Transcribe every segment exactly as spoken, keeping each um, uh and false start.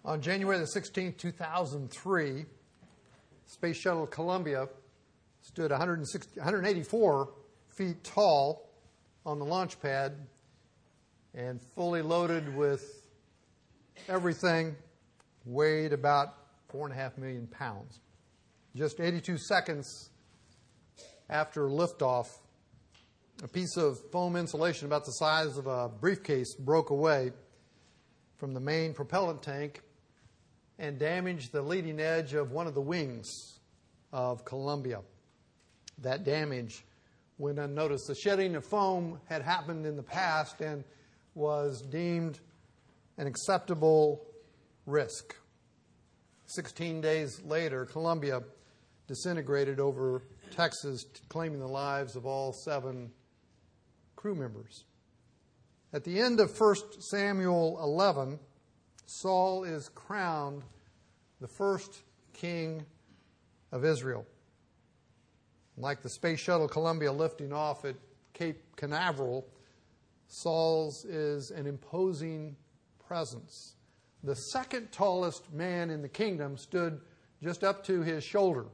On January the sixteenth, two thousand three, Space Shuttle Columbia stood one hundred sixty, one hundred eighty-four feet tall on the launch pad and fully loaded with everything, weighed about four and a half million pounds. Just eighty-two seconds after liftoff, a piece of foam insulation about the size of a briefcase broke away from the main propellant tank and damaged the leading edge of one of the wings of Columbia. That damage went unnoticed. The shedding of foam had happened in the past and was deemed an acceptable risk. Sixteen days later, Columbia disintegrated over Texas, claiming the lives of all seven crew members. At the end of First Samuel eleven, Saul is crowned the first king of Israel. Like the Space Shuttle Columbia lifting off at Cape Canaveral, Saul's is an imposing presence. The second tallest man in the kingdom stood just up to his shoulder.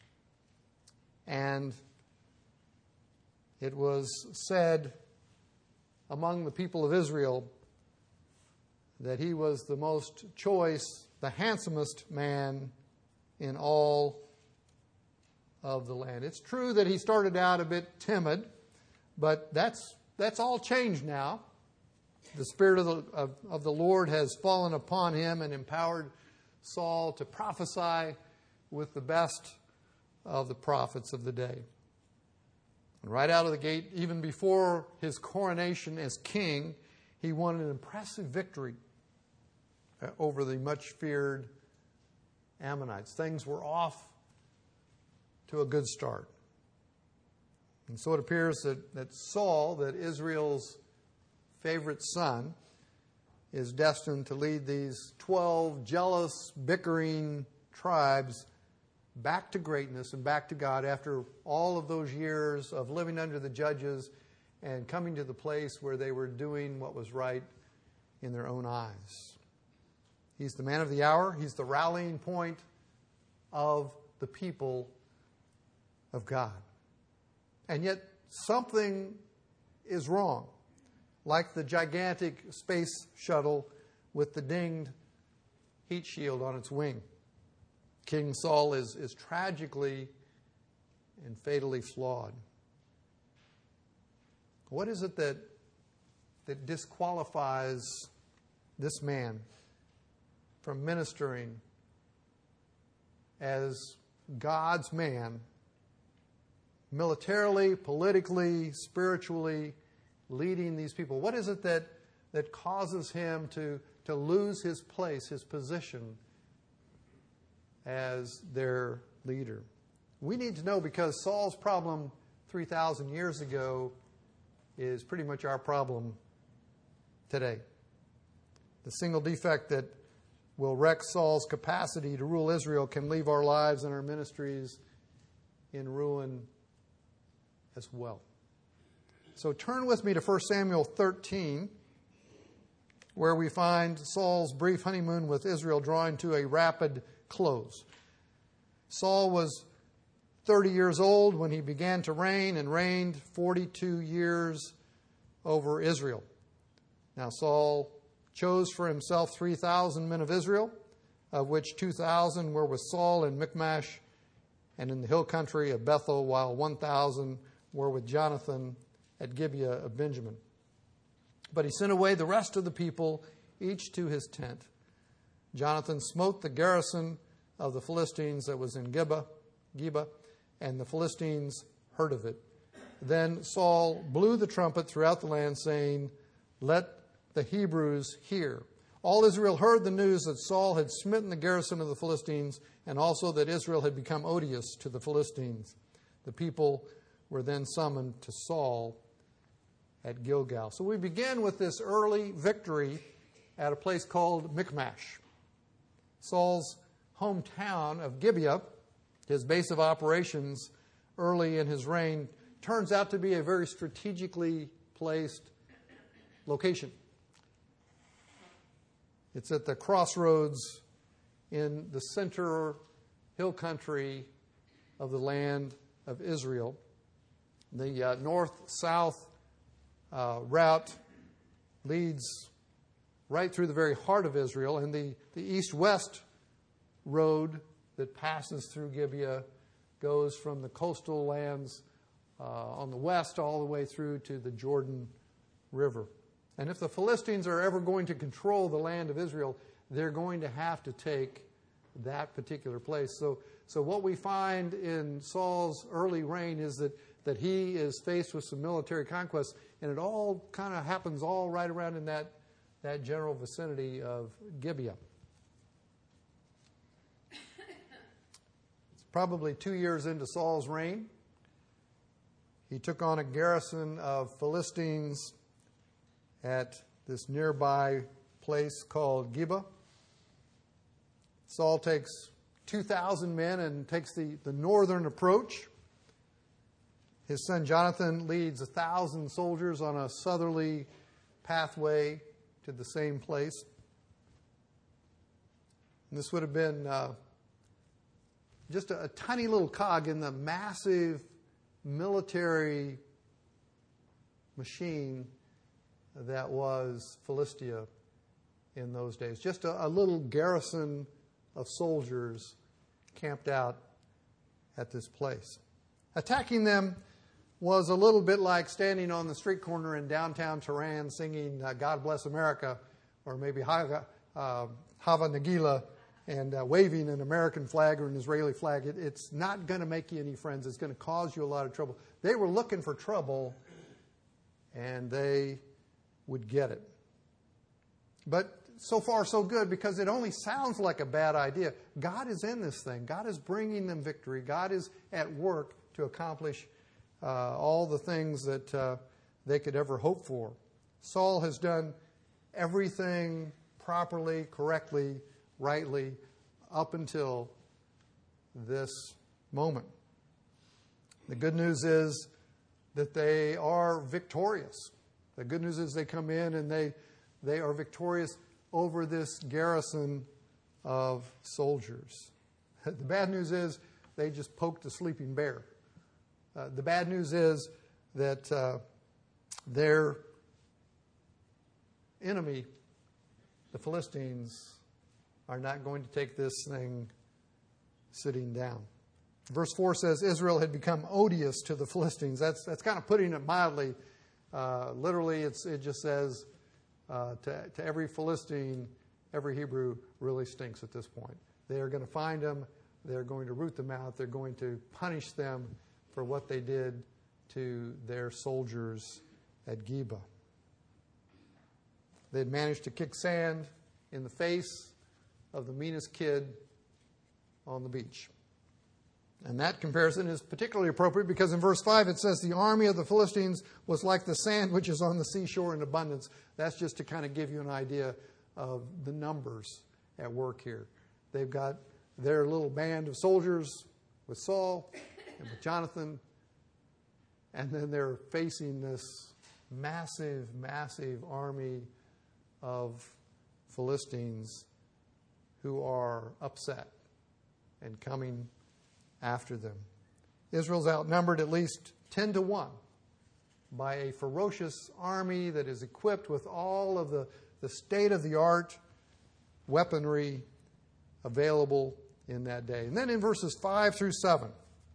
And it was said among the people of Israel that he was the most choice, the handsomest man in all of the land. It's true that he started out a bit timid, but that's that's all changed now. The Spirit of the, of, of the Lord has fallen upon him and empowered Saul to prophesy with the best of the prophets of the day. And right out of the gate, even before his coronation as king, he won an impressive victory over the much feared Ammonites. Things were off to a good start. And so it appears that, that Saul, that Israel's favorite son, is destined to lead these twelve jealous, bickering tribes back to greatness and back to God after all of those years of living under the judges and coming to the place where they were doing what was right in their own eyes. He's the man of the hour. He's the rallying point of the people of God. And yet something is wrong. Like the gigantic space shuttle with the dinged heat shield on its wing. King Saul is, is tragically and fatally flawed. What is it that, that disqualifies this man from ministering as God's man, militarily, politically, spiritually, leading these people? What is it that, that causes him to, to lose his place, his position as their leader? We need to know, because Saul's problem three thousand years ago is pretty much our problem today. The single defect that will wreck Saul's capacity to rule Israel can leave our lives and our ministries in ruin as well. So turn with me to First Samuel thirteen, where we find Saul's brief honeymoon with Israel drawing to a rapid close. Saul was thirty years old when he began to reign and reigned forty-two years over Israel. Now Saul chose for himself three thousand men of Israel, of which two thousand were with Saul in Michmash and in the hill country of Bethel, while one thousand were with Jonathan at Gibeah of Benjamin. But he sent away the rest of the people, each to his tent. Jonathan smote the garrison of the Philistines that was in Gibeah, Gibeah, and the Philistines heard of it. Then Saul blew the trumpet throughout the land, saying, "Let the Hebrews hear." All Israel heard the news that Saul had smitten the garrison of the Philistines, and also that Israel had become odious to the Philistines. The people were then summoned to Saul at Gilgal. So we begin with this early victory at a place called Michmash. Saul's hometown of Gibeah, his base of operations early in his reign, turns out to be a very strategically placed location. It's at the crossroads in the center hill country of the land of Israel. The uh, north-south uh, route leads right through the very heart of Israel, and the, the east-west road that passes through Gibeah goes from the coastal lands uh, on the west all the way through to the Jordan River. And if the Philistines are ever going to control the land of Israel, they're going to have to take that particular place. So, so what we find in Saul's early reign is that, that he is faced with some military conquests, and it all kind of happens all right around in that, that general vicinity of Gibeah. It's probably two years into Saul's reign. He took on a garrison of Philistines at this nearby place called Gibeah. Saul takes two thousand men and takes the, the northern approach. His son Jonathan leads one thousand soldiers on a southerly pathway to the same place. And this would have been uh, just a, a tiny little cog in the massive military machine that was Philistia in those days. Just a, a little garrison of soldiers camped out at this place. Attacking them was a little bit like standing on the street corner in downtown Tehran singing uh, God Bless America, or maybe Hava, uh, Hava Nagila, and uh, waving an American flag or an Israeli flag. It, it's not going to make you any friends. It's going to cause you a lot of trouble. They were looking for trouble, and they would get it. But so far so good, because it only sounds like a bad idea. God is in this thing. God is bringing them victory. God is at work to accomplish uh, all the things that uh, they could ever hope for. Saul has done everything properly, correctly, rightly up until this moment. The good news is that they are victorious. The good news is they come in and they they are victorious over this garrison of soldiers. The bad news is they just poked a sleeping bear. Uh, the bad news is that uh, their enemy, the Philistines, are not going to take this thing sitting down. Verse four says, Israel had become odious to the Philistines. That's that's kind of putting it mildly. Uh, literally, it's, it just says uh, to, to every Philistine, every Hebrew really stinks at this point. They are going to find them. They're going to root them out. They're going to punish them for what they did to their soldiers at Gibeah. They had managed to kick sand in the face of the meanest kid on the beach. And that comparison is particularly appropriate because in verse five it says the army of the Philistines was like the sand which is on the seashore in abundance. That's just to kind of give you an idea of the numbers at work here. They've got their little band of soldiers with Saul and with Jonathan, and then they're facing this massive, massive army of Philistines who are upset and coming after them. Israel's outnumbered at least ten to one by a ferocious army that is equipped with all of the, the state-of-the-art weaponry available in that day. And then in verses five through seven,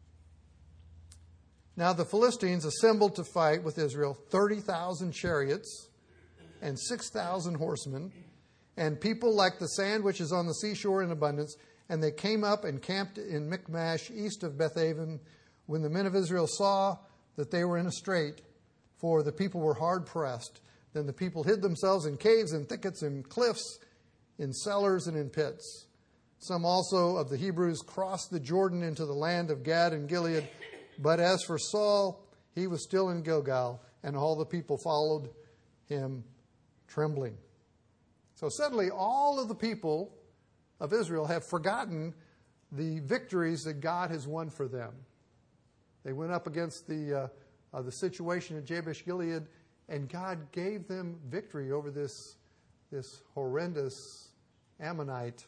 now the Philistines assembled to fight with Israel thirty thousand chariots and six thousand horsemen, and people like the sand which is on the seashore in abundance. And they came up and camped in Michmash, east of Bethaven, when the men of Israel saw that they were in a strait, for the people were hard pressed. Then the people hid themselves in caves and thickets and cliffs, in cellars and in pits. Some also of the Hebrews crossed the Jordan into the land of Gad and Gilead. But as for Saul, he was still in Gilgal, and all the people followed him trembling. So suddenly all of the people of Israel have forgotten the victories that God has won for them. They went up against the uh, uh, the situation at Jabesh Gilead, and God gave them victory over this, this horrendous Ammonite.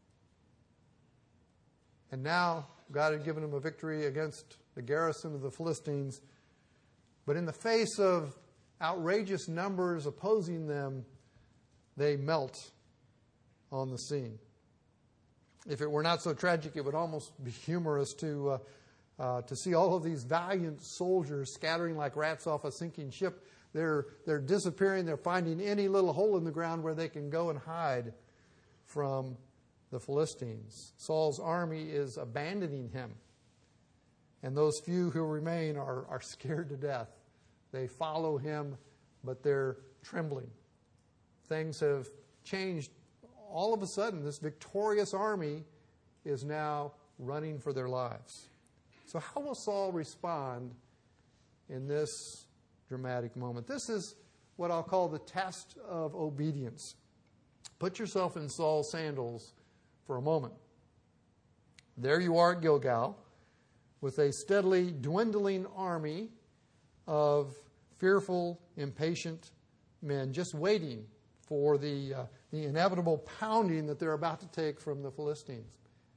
And now God had given him a victory against the garrison of the Philistines. But in the face of outrageous numbers opposing them, they melt on the scene. If it were not so tragic, it would almost be humorous to uh, uh, to see all of these valiant soldiers scattering like rats off a sinking ship. They're they're disappearing. They're finding any little hole in the ground where they can go and hide from the Philistines. Saul's army is abandoning him, and those few who remain are are scared to death. They follow him, but they're trembling. Things have changed. All of a sudden, this victorious army is now running for their lives. So how will Saul respond in this dramatic moment? This is what I'll call the test of obedience. Put yourself in Saul's sandals for a moment. There you are at Gilgal with a steadily dwindling army of fearful, impatient men just waiting for the, uh, the inevitable pounding that they're about to take from the Philistines.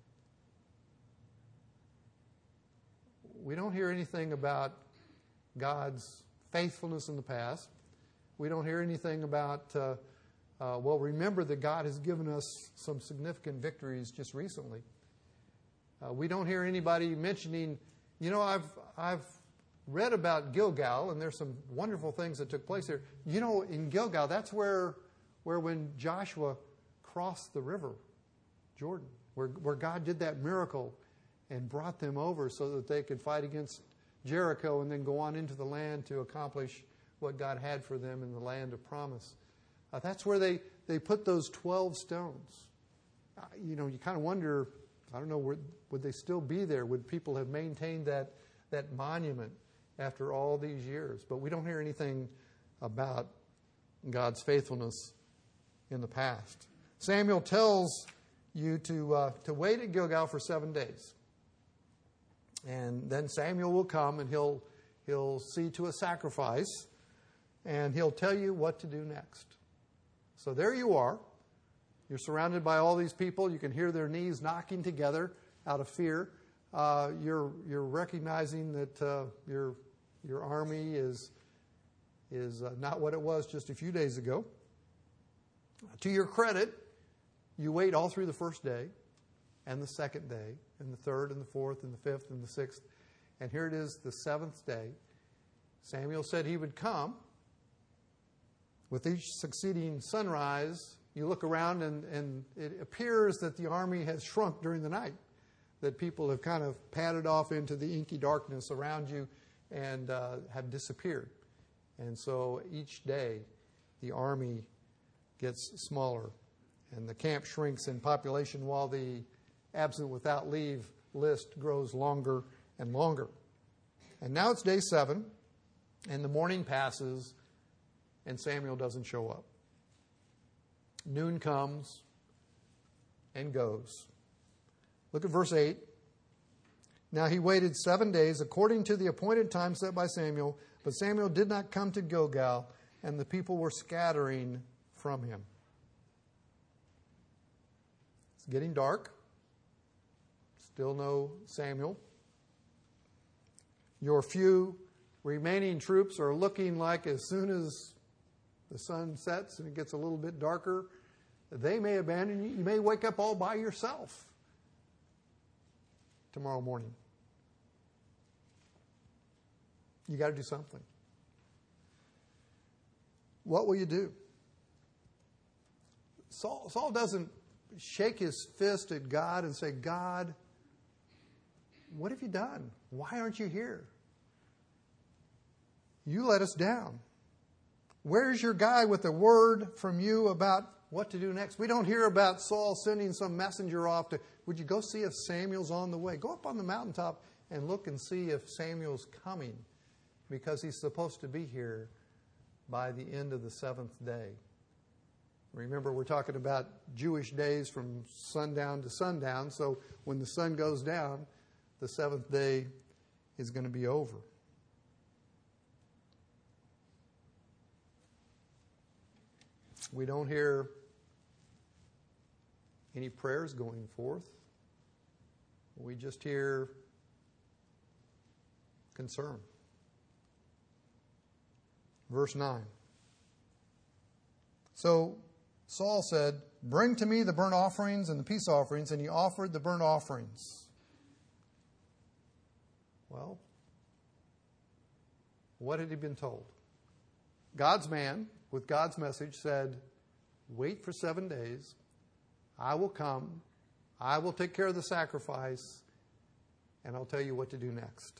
We don't hear anything about God's faithfulness in the past. We don't hear anything about, uh, uh, well, remember that God has given us some significant victories just recently. Uh, we don't hear anybody mentioning, you know, I've I've read about Gilgal, and there's some wonderful things that took place there. You know, in Gilgal, that's where where when Joshua crossed the river, Jordan, where, where God did that miracle and brought them over so that they could fight against Jericho and then go on into the land to accomplish what God had for them in the land of promise. Uh, that's where they, they put those twelve stones. Uh, you know, you kind of wonder, I don't know, would, would they still be there? Would people have maintained that, that monument after all these years? But we don't hear anything about God's faithfulness in the past. Samuel tells you to uh, to wait at Gilgal for seven days. And then Samuel will come and he'll he'll see to a sacrifice and he'll tell you what to do next. So there you are. You're surrounded by all these people. You can hear their knees knocking together out of fear. Uh, you're you're recognizing that uh, your your army is is uh, not what it was just a few days ago. To your credit, you wait all through the first day, and the second day, and the third, and the fourth, and the fifth, and the sixth. And here it is, the seventh day. Samuel said he would come. With each succeeding sunrise, you look around, and, and it appears that the army has shrunk during the night, that people have kind of padded off into the inky darkness around you and uh, have disappeared. And so each day, the army gets smaller, and the camp shrinks in population while the absent without leave list grows longer and longer. And now it's day seven, and the morning passes, and Samuel doesn't show up. Noon comes and goes. Look at verse eight. Now he waited seven days according to the appointed time set by Samuel, but Samuel did not come to Gilgal, and the people were scattering from him. It's getting dark. Still no Samuel. Your few remaining troops are looking like as soon as the sun sets and it gets a little bit darker, they may abandon you. You may wake up all by yourself tomorrow morning. You got to do something. What will you do? Saul, Saul doesn't shake his fist at God and say, God, what have you done? Why aren't you here? You let us down. Where's your guy with a word from you about what to do next? We don't hear about Saul sending some messenger off to, would you go see if Samuel's on the way? Go up on the mountaintop and look and see if Samuel's coming, because he's supposed to be here by the end of the seventh day. Remember, we're talking about Jewish days from sundown to sundown, so when the sun goes down, the seventh day is going to be over. We don't hear any prayers going forth. We just hear concern. Verse nine. So Saul said, "Bring to me the burnt offerings and the peace offerings," and he offered the burnt offerings. Well, what had he been told? God's man, with God's message, said, "Wait for seven days. I will come. I will take care of the sacrifice, and I'll tell you what to do next."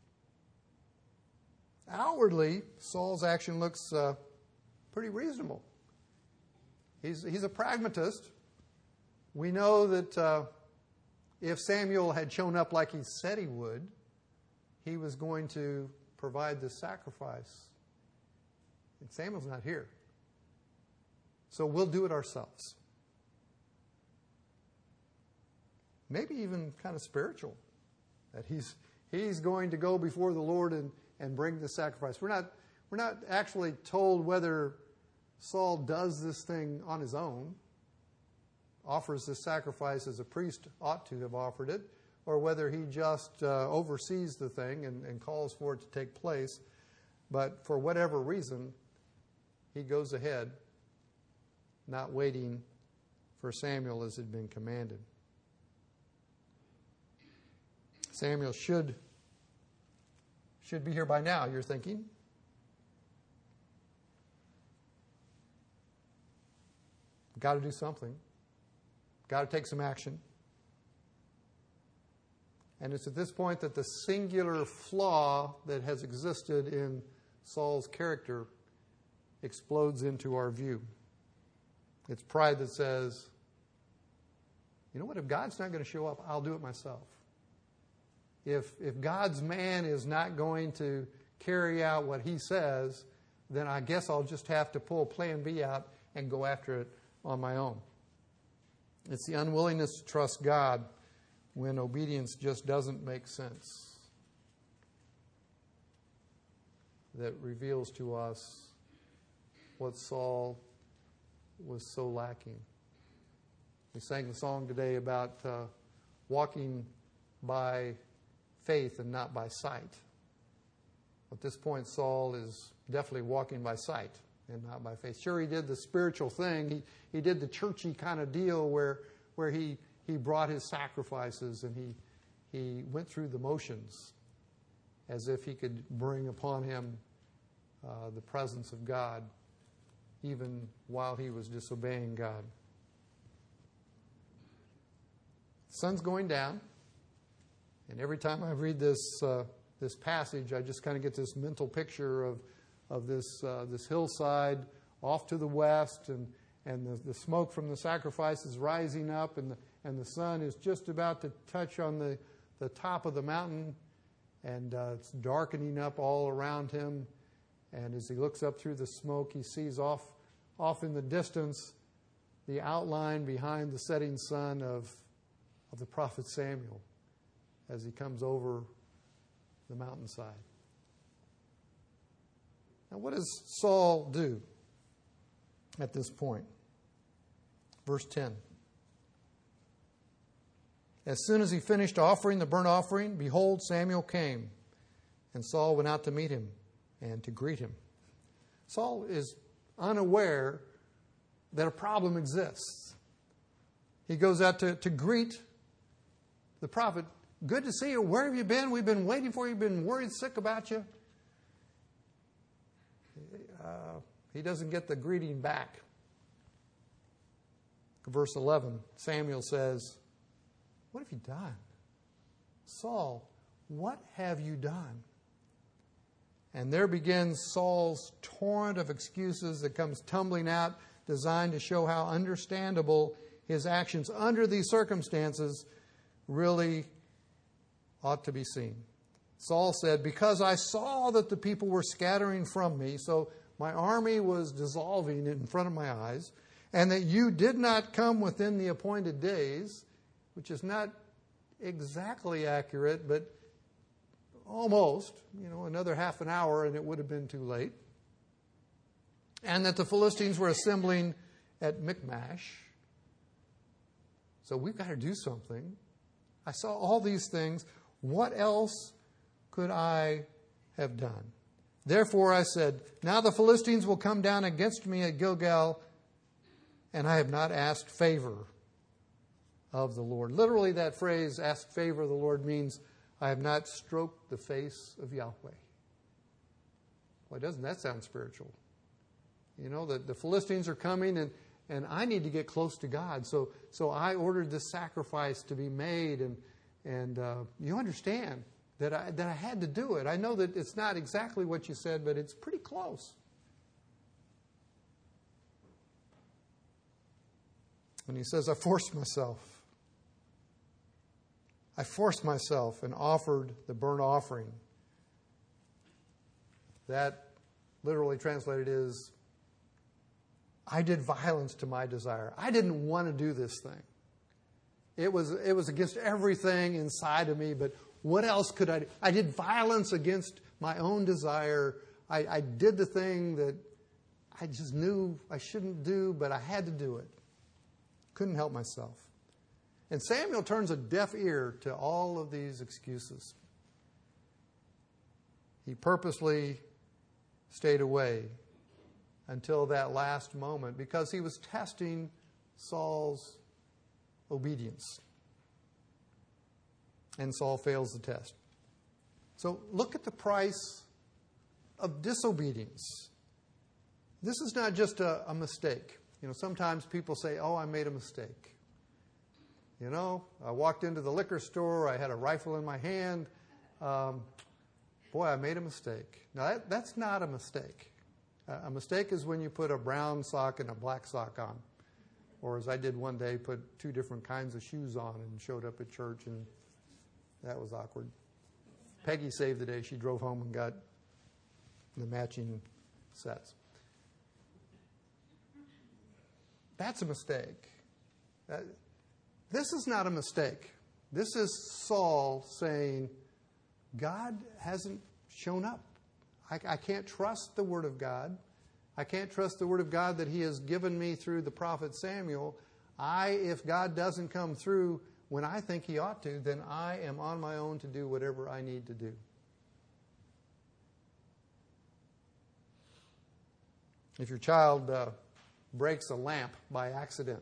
Outwardly, Saul's action looks uh, pretty reasonable. He's, he's a pragmatist. We know that uh, if Samuel had shown up like he said he would, he was going to provide the sacrifice. And Samuel's not here. So we'll do it ourselves. Maybe even kind of spiritual. That he's he's going to go before the Lord and, and bring the sacrifice. We're not we're not actually told whether Saul does this thing on his own, offers the sacrifice as a priest ought to have offered it, or whether he just uh, oversees the thing and, and calls for it to take place. But for whatever reason, he goes ahead, not waiting for Samuel as had been commanded. Samuel should, should be here by now, you're thinking. Got to do something. Got to take some action. And it's at this point that the singular flaw that has existed in Saul's character explodes into our view. It's pride that says, you know what, if God's not going to show up, I'll do it myself. If, if God's man is not going to carry out what he says, then I guess I'll just have to pull plan B out and go after it on my own. It's the unwillingness to trust God when obedience just doesn't make sense that reveals to us what Saul was so lacking. We sang the song today about uh, walking by faith and not by sight. At this point, Saul is definitely walking by sight and not by faith. Sure, he did the spiritual thing. He he did the churchy kind of deal where where he, he brought his sacrifices and he he went through the motions as if he could bring upon him uh, the presence of God even while he was disobeying God. The sun's going down, and every time I read this uh, this passage, I just kind of get this mental picture of of this uh, this hillside off to the west, and and the, the smoke from the sacrifice is rising up, and the, and the sun is just about to touch on the, the top of the mountain, and uh, it's darkening up all around him. And as he looks up through the smoke, he sees off off in the distance the outline behind the setting sun of of the prophet Samuel as he comes over the mountainside. Now, what does Saul do at this point? Verse ten. As soon as he finished offering the burnt offering, behold, Samuel came, and Saul went out to meet him and to greet him. Saul is unaware that a problem exists. He goes out to, to greet the prophet. Good to see you. Where have you been? We've been waiting for you. We've been worried sick about you. Uh, he doesn't get the greeting back. Verse eleven, Samuel says, "What have you done? Saul, what have you done?" And there begins Saul's torrent of excuses that comes tumbling out, designed to show how understandable his actions under these circumstances really ought to be seen. Saul said, "Because I saw that the people were scattering from me, so my army was dissolving in front of my eyes, and that you did not come within the appointed days," which is not exactly accurate, but almost, you know, another half an hour and it would have been too late. "And that the Philistines were assembling at Michmash. So we've got to do something. I saw all these things. What else could I have done? Therefore I said, now the Philistines will come down against me at Gilgal, and I have not asked favor of the Lord. Literally, that phrase, ask favor of the Lord, means I have not stroked the face of Yahweh. Why doesn't that sound spiritual? You know, the, the Philistines are coming, and, and I need to get close to God. So so I ordered this sacrifice to be made, and and uh, you understand that I, that I had to do it. I know that it's not exactly what you said, but it's pretty close. And he says, I forced myself. I forced myself and offered the burnt offering. That literally translated is, I did violence to my desire. I didn't want to do this thing. It was, it was against everything inside of me, but what else could I do? I did violence against my own desire. I, I did the thing that I just knew I shouldn't do, but I had to do it. Couldn't help myself. And Samuel turns a deaf ear to all of these excuses. He purposely stayed away until that last moment because he was testing Saul's obedience. And Saul fails the test. So look at the price of disobedience. This is not just a, a mistake. You know, sometimes people say, oh, I made a mistake. You know, I walked into the liquor store, I had a rifle in my hand. Um, boy, I made a mistake. Now, that, that's not a mistake. A mistake is when you put a brown sock and a black sock on. Or as I did one day, put two different kinds of shoes on and showed up at church, and that was awkward. Peggy saved the day. She drove home and got the matching sets. That's a mistake. That, this is not a mistake. This is Saul saying, God hasn't shown up. I, I can't trust the Word of God. I can't trust the Word of God that He has given me through the prophet Samuel. I, if God doesn't come through when I think He ought to, then I am on my own to do whatever I need to do. If your child uh, breaks a lamp by accident,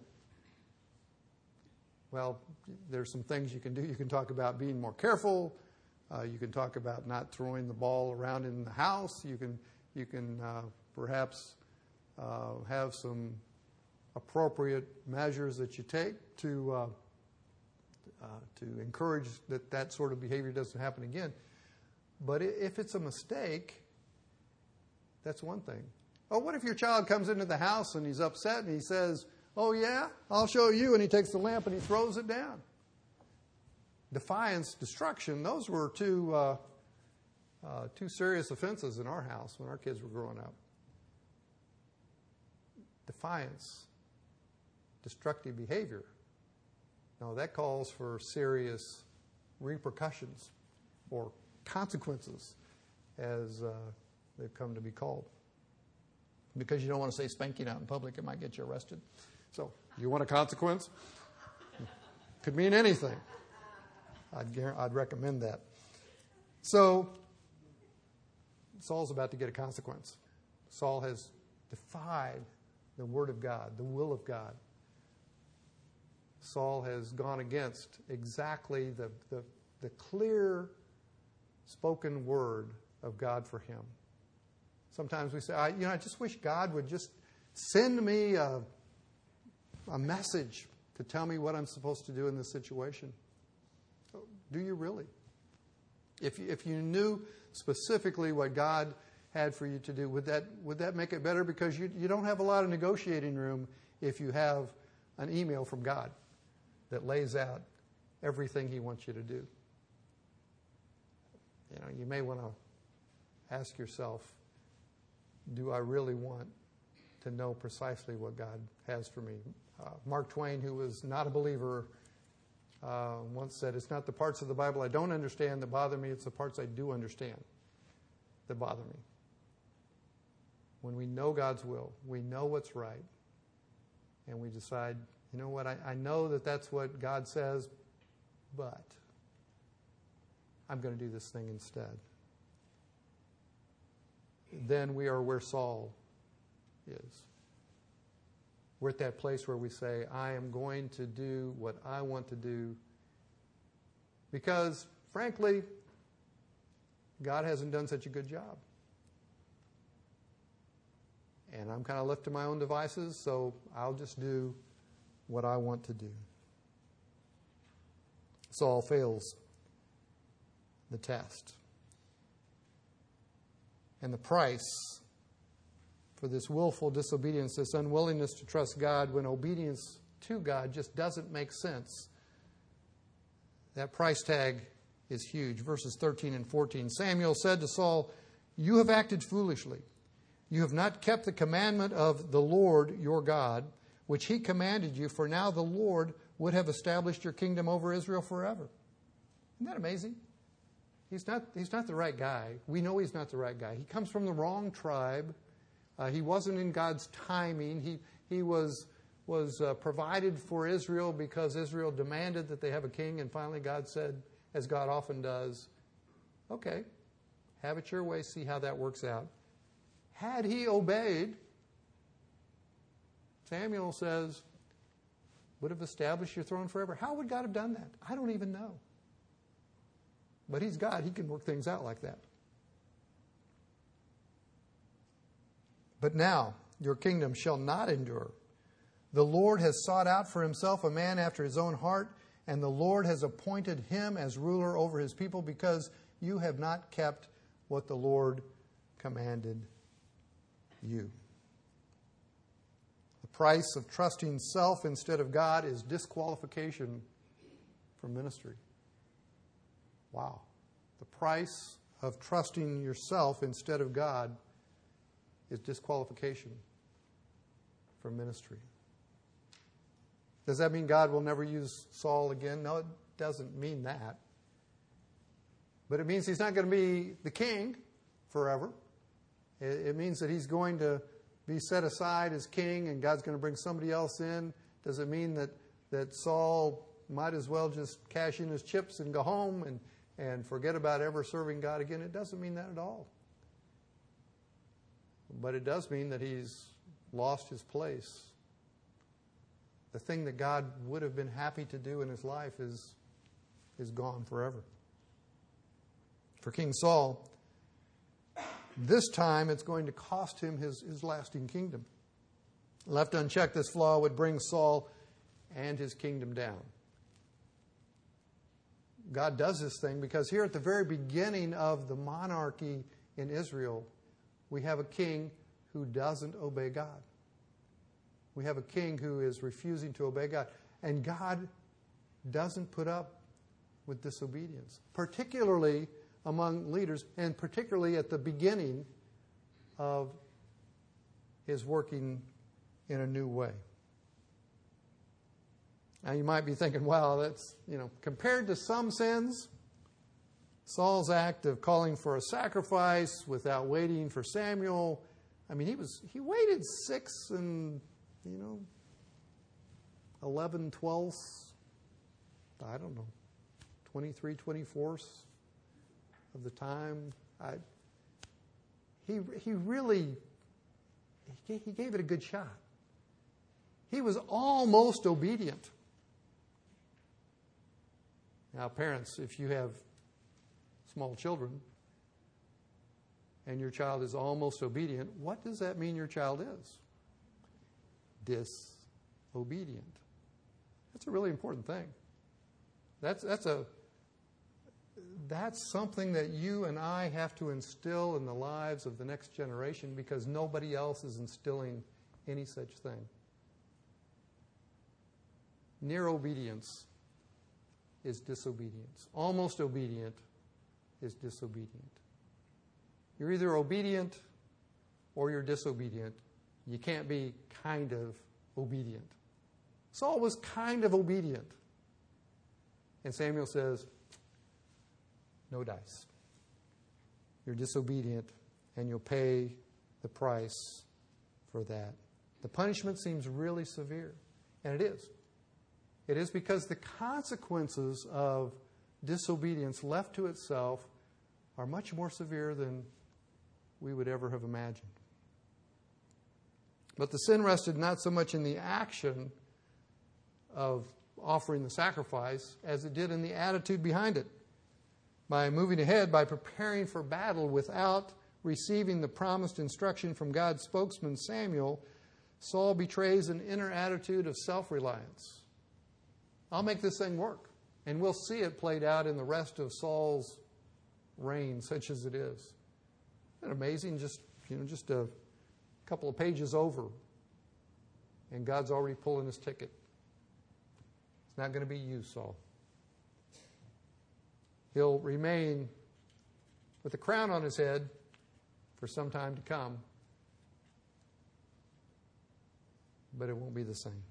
well, there's some things you can do. You can talk about being more careful. Uh, you can talk about not throwing the ball around in the house. You can, you can uh, perhaps uh, have some appropriate measures that you take to uh, uh, to encourage that that sort of behavior doesn't happen again. But if it's a mistake, that's one thing. Oh, what if your child comes into the house and he's upset and he says, oh, yeah, I'll show you, and he takes the lamp and he throws it down. Defiance, destruction, those were two, uh, uh, two serious offenses in our house when our kids were growing up. Defiance, destructive behavior. Now, that calls for serious repercussions or consequences as uh, they've come to be called. Because you don't want to say spanking out in public, it might get you arrested. So, you want a consequence? Could mean anything. I'd, I'd recommend that. So, Saul's about to get a consequence. Saul has defied the Word of God, the will of God. Saul has gone against exactly the, the, the clear spoken word of God for him. Sometimes we say, I, you know, I just wish God would just send me a, a message to tell me what I'm supposed to do in this situation. Do you really? If you, if you knew specifically what God had for you to do, would that would that make it better? Because you, you don't have a lot of negotiating room if you have an email from God that lays out everything He wants you to do. You know, you may want to ask yourself, do I really want to know precisely what God has for me? Uh, Mark Twain, who was not a believer, uh, once said, it's not the parts of the Bible I don't understand that bother me, it's the parts I do understand that bother me. When we know God's will, we know what's right, and we decide, you know what, I, I know that that's what God says, but I'm going to do this thing instead. Then we are where Saul is. We're at that place where we say, I am going to do what I want to do because, frankly, God hasn't done such a good job. And I'm kind of left to my own devices, so I'll just do what I want to do. Saul fails the test. And the price for this willful disobedience, this unwillingness to trust God when obedience to God just doesn't make sense, that price tag is huge. Verses thirteen and fourteen. Samuel said to Saul, "You have acted foolishly. You have not kept the commandment of the Lord your God, which he commanded you, for now the Lord would have established your kingdom over Israel forever." Isn't that amazing? He's not, he's not the right guy. We know he's not the right guy. He comes from the wrong tribe. Uh, he wasn't in God's timing. He, he was, was uh, provided for Israel because Israel demanded that they have a king, and finally God said, as God often does, okay, have it your way, see how that works out. Had he obeyed, Samuel says, would have established your throne forever. How would God have done that? I don't even know. But he's God. He can work things out like that. But now your kingdom shall not endure. The Lord has sought out for himself a man after his own heart, and the Lord has appointed him as ruler over his people because you have not kept what the Lord commanded you. The price of trusting self instead of God is disqualification from ministry. Wow. The price of trusting yourself instead of God is disqualification from ministry. Does that mean God will never use Saul again? No, it doesn't mean that. But it means he's not going to be the king forever. It means that he's going to be set aside as king and God's going to bring somebody else in. Does it mean that, that Saul might as well just cash in his chips and go home and, and forget about ever serving God again? It doesn't mean that at all. But it does mean that he's lost his place. The thing that God would have been happy to do in his life is, is gone forever. For King Saul, this time it's going to cost him his, his lasting kingdom. Left unchecked, this flaw would bring Saul and his kingdom down. God does this thing because here at the very beginning of the monarchy in Israel, we have a king who doesn't obey God. We have a king who is refusing to obey God. And God doesn't put up with disobedience, particularly among leaders, and particularly at the beginning of his working in a new way. Now you might be thinking, wow, that's, you know, compared to some sins, Saul's act of calling for a sacrifice without waiting for Samuel, I mean, he was he waited six and, you know, eleven twelfths, I don't know, twenty-three twenty-fourths of the time. I, he he really, he, he gave it a good shot. He was almost obedient. Now, parents, if you have small children and your child is almost obedient, what does that mean your child is? Disobedient. That's a really important thing. That's that's a that's something that you and I have to instill in the lives of the next generation because nobody else is instilling any such thing. Near obedience is disobedience. Almost obedient is disobedient. You're either obedient or you're disobedient. You can't be kind of obedient. Saul was kind of obedient. And Samuel says, no dice. You're disobedient and you'll pay the price for that. The punishment seems really severe, and it is. It is because the consequences of disobedience left to itself are much more severe than we would ever have imagined. But the sin rested not so much in the action of offering the sacrifice as it did in the attitude behind it. By moving ahead, by preparing for battle without receiving the promised instruction from God's spokesman Samuel, Saul betrays an inner attitude of self-reliance. I'll make this thing work. And we'll see it played out in the rest of Saul's reign, such as it is. Isn't it amazing? Just, you know, just a couple of pages over, and God's already pulling his ticket. It's not going to be you, Saul. He'll remain with a crown on his head for some time to come, but it won't be the same.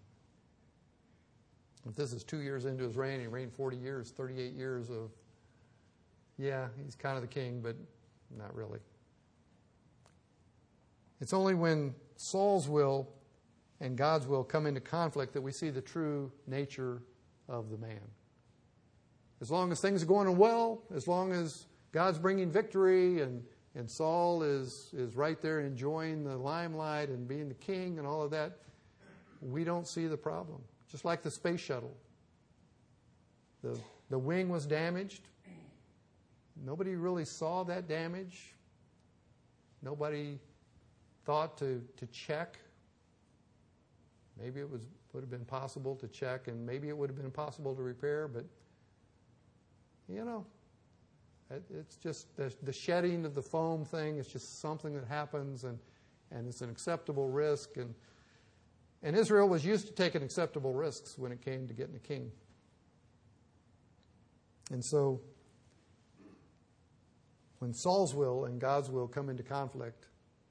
If this is two years into his reign, he reigned forty years, thirty-eight years of, yeah, he's kind of the king, but not really. It's only when Saul's will and God's will come into conflict that we see the true nature of the man. As long as things are going well, as long as God's bringing victory and, and Saul is, is right there enjoying the limelight and being the king and all of that, we don't see the problem. Just like the space shuttle. The, the wing was damaged. Nobody really saw that damage. Nobody thought to, to check. Maybe it was would have been possible to check, and maybe it would have been possible to repair, but, you know, it, it's just the, the shedding of the foam thing is just something that happens, and, and it's an acceptable risk. And, and Israel was used to taking acceptable risks when it came to getting a king. And so, when Saul's will and God's will come into conflict,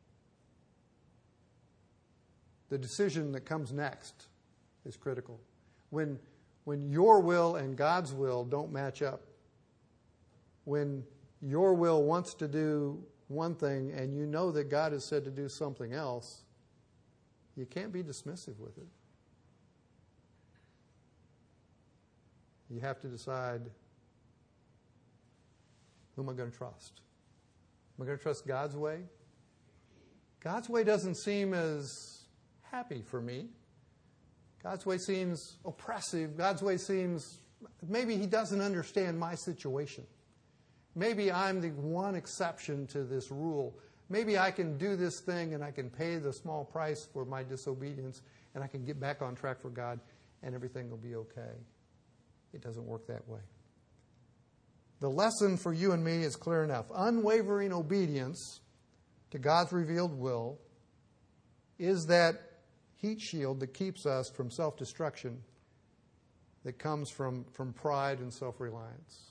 the decision that comes next is critical. When, when your will and God's will don't match up, when your will wants to do one thing and you know that God has said to do something else, you can't be dismissive with it. You have to decide, who am I going to trust? Am I going to trust God's way? God's way doesn't seem as happy for me. God's way seems oppressive. God's way seems, maybe he doesn't understand my situation. Maybe I'm the one exception to this rule. Maybe I can do this thing and I can pay the small price for my disobedience and I can get back on track for God and everything will be okay. It doesn't work that way. The lesson for you and me is clear enough. Unwavering obedience to God's revealed will is that heat shield that keeps us from self-destruction that comes from, from pride and self-reliance.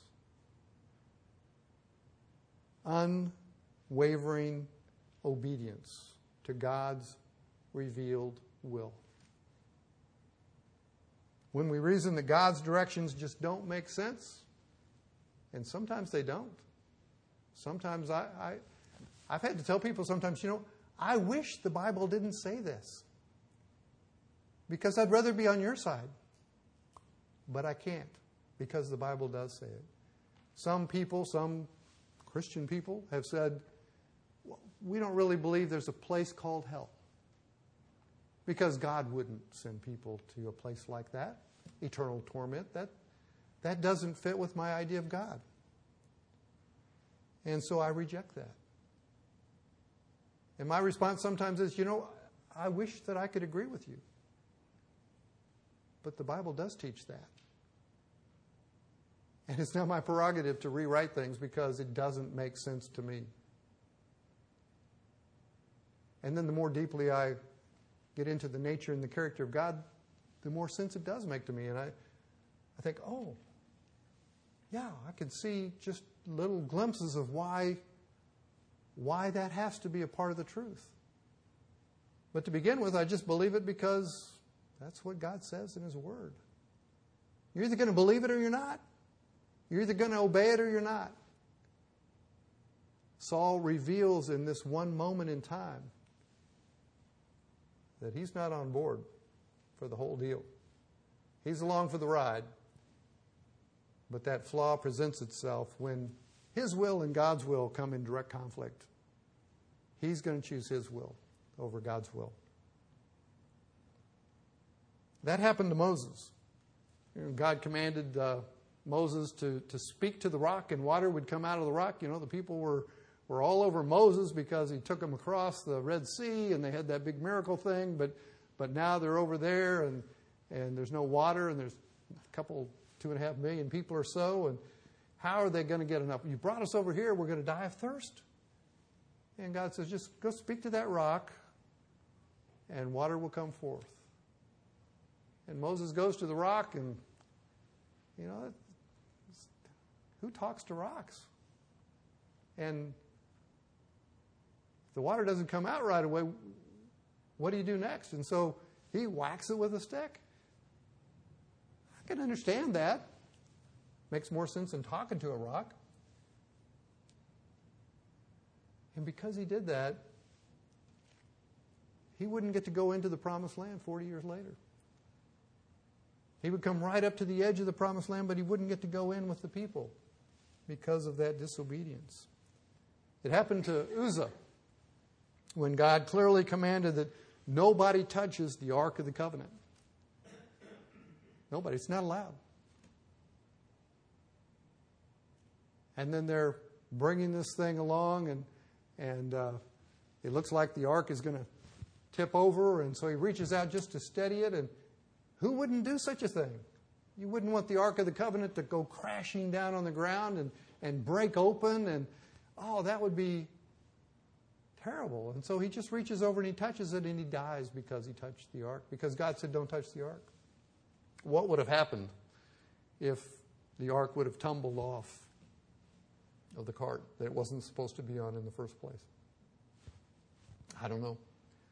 Unwavering obedience to God's revealed will. When we reason that God's directions just don't make sense, and sometimes they don't. Sometimes I, I, I've had to tell people sometimes, you know, I wish the Bible didn't say this. Because I'd rather be on your side. But I can't, because the Bible does say it. Some people, some Christian people, have said, well, we don't really believe there's a place called hell. Because God wouldn't send people to a place like that, eternal torment. That, that doesn't fit with my idea of God. And so I reject that. And my response sometimes is, you know, I wish that I could agree with you. But the Bible does teach that. And it's not my prerogative to rewrite things because it doesn't make sense to me. And then the more deeply I get into the nature and the character of God, the more sense it does make to me. And I, I think, oh, yeah, I can see just little glimpses of why, why that has to be a part of the truth. But to begin with, I just believe it because that's what God says in His Word. You're either going to believe it or you're not. You're either going to obey it or you're not. Saul reveals in this one moment in time that he's not on board for the whole deal. He's along for the ride. But that flaw presents itself when his will and God's will come in direct conflict. He's going to choose his will over God's will. That happened to Moses. You know, God commanded uh, Moses to, to speak to the rock, and water would come out of the rock. You know, the people were, were all over Moses because he took them across the Red Sea, and they had that big miracle thing. But but now they're over there, and, and there's no water, and there's a couple, two and a half million people or so, and how are they going to get enough? You brought us over here, we're going to die of thirst. And God says, just go speak to that rock, and water will come forth. And Moses goes to the rock, and, you know, who talks to rocks? And if the water doesn't come out right away, what do you do next? And so he whacks it with a stick. I can understand that. Makes more sense than talking to a rock. And because he did that, he wouldn't get to go into the promised land forty years later. He would come right up to the edge of the promised land, but he wouldn't get to go in with the people because of that disobedience. It happened to Uzzah when God clearly commanded that nobody touches the Ark of the Covenant. Nobody. It's not allowed. And then they're bringing this thing along, and and uh, it looks like the ark is going to tip over, and so he reaches out just to steady it. And who wouldn't do such a thing? You wouldn't want the Ark of the Covenant to go crashing down on the ground and, and break open, and oh, that would be terrible. And so he just reaches over and he touches it, and he dies because he touched the ark, because God said, don't touch the ark. What would have happened if the ark would have tumbled off of the cart that it wasn't supposed to be on in the first place? I don't know.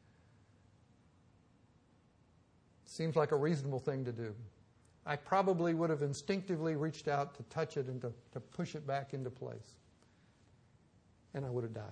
Seems like a reasonable thing to do. I probably would have instinctively reached out to touch it and to, to push it back into place. And I would have died.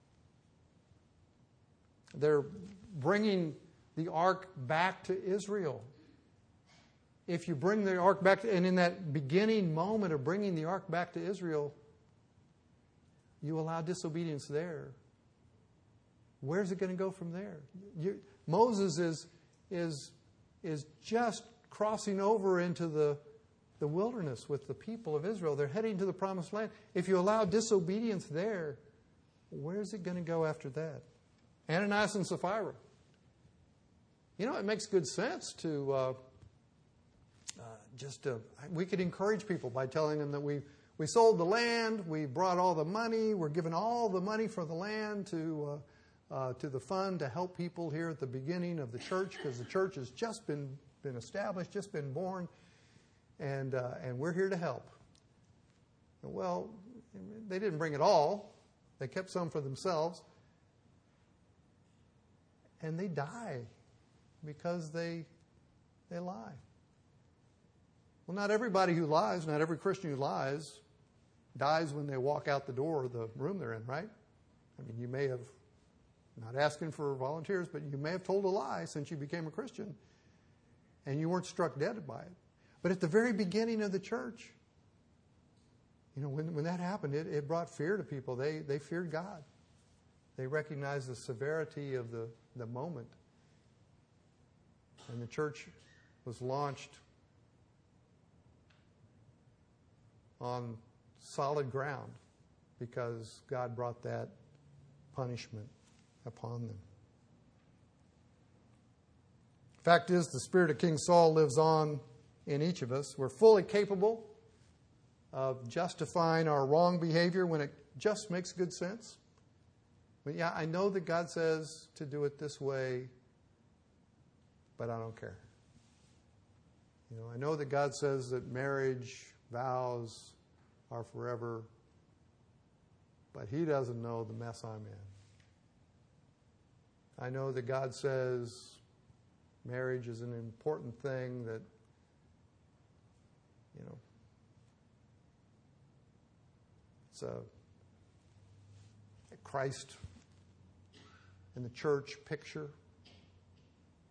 They're bringing the ark back to Israel. If you bring the ark back, to, and in that beginning moment of bringing the ark back to Israel, you allow disobedience there. Where's it going to go from there? You, Moses is, is, is just crossing over into the, the wilderness with the people of Israel. They're heading to the promised land. If you allow disobedience there, where's it going to go after that? Ananias and Sapphira. You know, it makes good sense to uh, uh, just, uh, we could encourage people by telling them that we we sold the land, we brought all the money, we're giving all the money for the land to uh, uh, to the fund to help people here at the beginning of the church, because the church has just been been established, just been born, and uh, and we're here to help. Well, they didn't bring it all; they kept some for themselves, and they die because they they lie. Well, not everybody who lies, not every Christian who lies, dies when they walk out the door of the room they're in, right? I mean, you may have, not asking for volunteers, but you may have told a lie since you became a Christian, and you weren't struck dead by it. But at the very beginning of the church, you know, when, when that happened, it, it brought fear to people. They, they feared God. They recognized the severity of the, the moment. And the church was launched on solid ground because God brought that punishment upon them. Fact is, the spirit of King Saul lives on in each of us. We're fully capable of justifying our wrong behavior when it just makes good sense. But yeah, I know that God says to do it this way, but I don't care. You know, I know that God says that marriage vows are forever, but He doesn't know the mess I'm in. I know that God says marriage is an important thing, that, you know, it's a, a Christ and the church picture.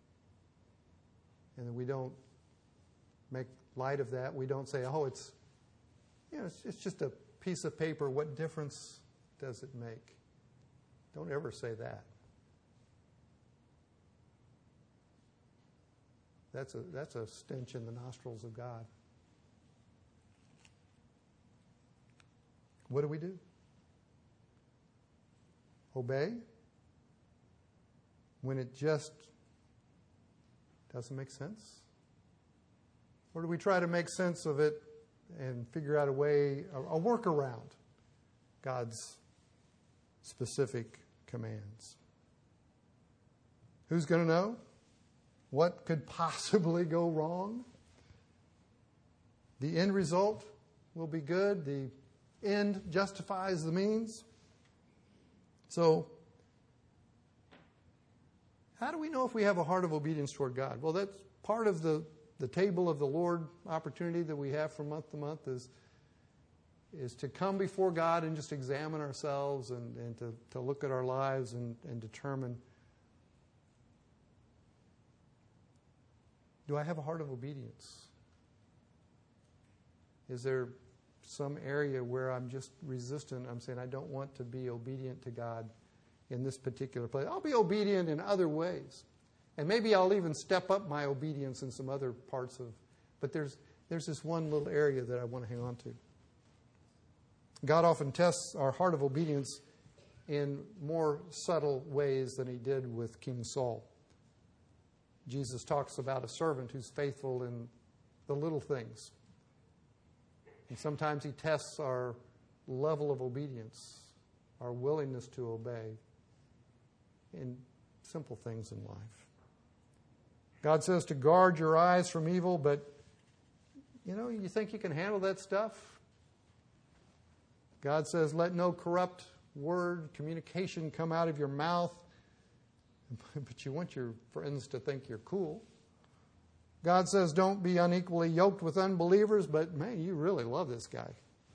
And we don't make light of that. We don't say, oh, it's, you know, it's, it's just a piece of paper. What difference does it make? Don't ever say that. That's a, that's a stench in the nostrils of God. What do we do? Obey when it just doesn't make sense? Or do we try to make sense of it and figure out a way, a, a workaround God's specific commands? Who's going to know? What could possibly go wrong? The end result will be good. The end justifies the means. So, how do we know if we have a heart of obedience toward God? Well, that's part of the, the table of the Lord opportunity that we have from month to month is, is to come before God and just examine ourselves and, and to, to look at our lives and, and determine, do I have a heart of obedience? Is there some area where I'm just resistant? I'm saying I don't want to be obedient to God in this particular place. I'll be obedient in other ways. And maybe I'll even step up my obedience in some other parts of, but there's there's this one little area that I want to hang on to. God often tests our heart of obedience in more subtle ways than he did with King Saul. Jesus talks about a servant who's faithful in the little things. And sometimes he tests our level of obedience, our willingness to obey in simple things in life. God says to guard your eyes from evil, but, you know, you think you can handle that stuff? God says, let no corrupt word, communication come out of your mouth. But you want your friends to think you're cool. God says, don't be unequally yoked with unbelievers, but man, you really love this guy.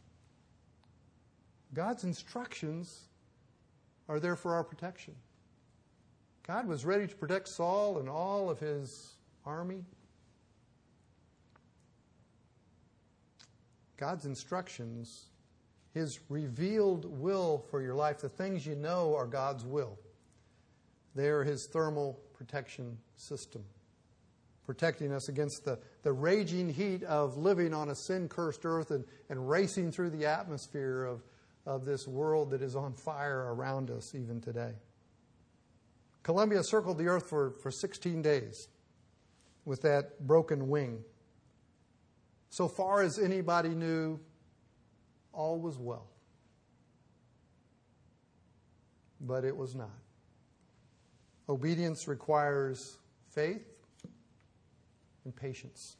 God's instructions are there for our protection. God was ready to protect Saul and all of his army. God's instructions, his revealed will for your life, the things you know are God's will. They are his thermal protection system, protecting us against the, the raging heat of living on a sin-cursed earth and, and racing through the atmosphere of, of this world that is on fire around us even today. Columbia circled the earth for, for sixteen days with that broken wing. So far as anybody knew, all was well. But it was not. Obedience requires faith and patience.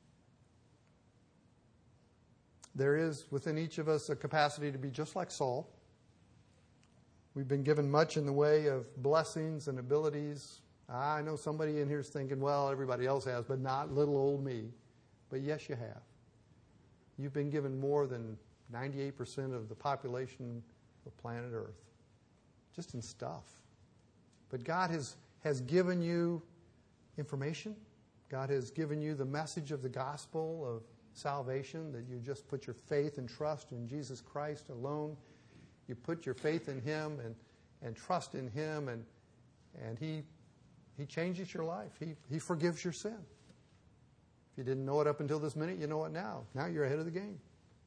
There is within each of us a capacity to be just like Saul. We've been given much in the way of blessings and abilities. I know somebody in here is thinking, well, everybody else has, but not little old me. But yes, you have. You've been given more than ninety-eight percent of the population of planet Earth, just in stuff. But God has, has given you information. God has given you the message of the gospel of salvation, that you just put your faith and trust in Jesus Christ alone. You put your faith in him and, and trust in him, and and he he changes your life. He he forgives your sin. If you didn't know it up until this minute, you know it now. Now you're ahead of the game.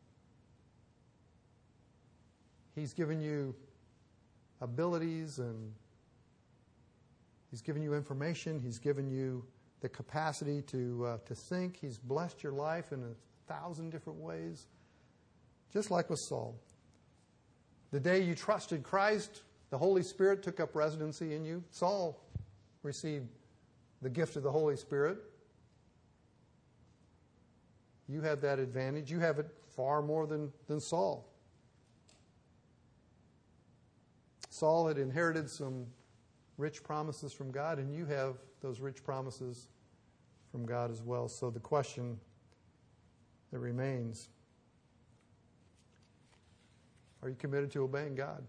He's given you abilities, and he's given you information. He's given you the capacity to uh, to think. He's blessed your life in a thousand different ways, just like with Saul. The day you trusted Christ, the Holy Spirit took up residency in you. Saul received the gift of the Holy Spirit. You have that advantage. You have it far more than, than Saul. Saul had inherited some rich promises from God, and you have those rich promises from God as well. So the question that remains, are you committed to obeying God?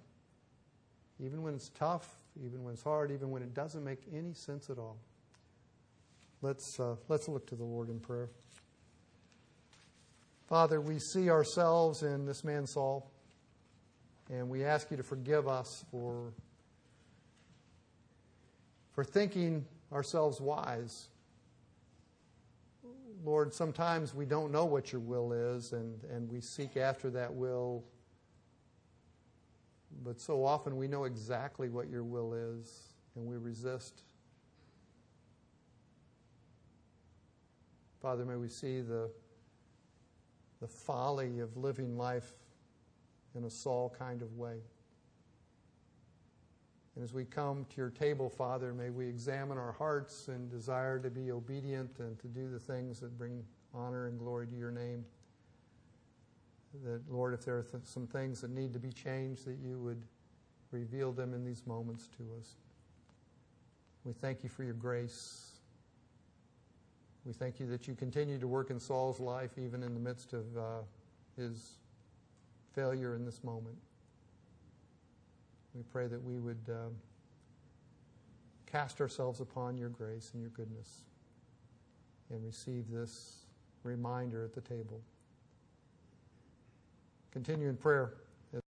Even when it's tough, even when it's hard, even when it doesn't make any sense at all. Let's, uh, let's look to the Lord in prayer. Father, we see ourselves in this man Saul, and we ask you to forgive us for, for thinking ourselves wise. Lord, sometimes we don't know what your will is, and, and we seek after that will. But so often we know exactly what your will is, and we resist. Father, may we see the, the folly of living life in a Saul kind of way. And as we come to your table, Father, may we examine our hearts and desire to be obedient and to do the things that bring honor and glory to your name. That, Lord, if there are th- some things that need to be changed, that you would reveal them in these moments to us. We thank you for your grace. We thank you that you continue to work in Saul's life, even in the midst of uh, his failure in this moment. We pray that we would uh, cast ourselves upon your grace and your goodness and receive this reminder at the table. Continue in prayer.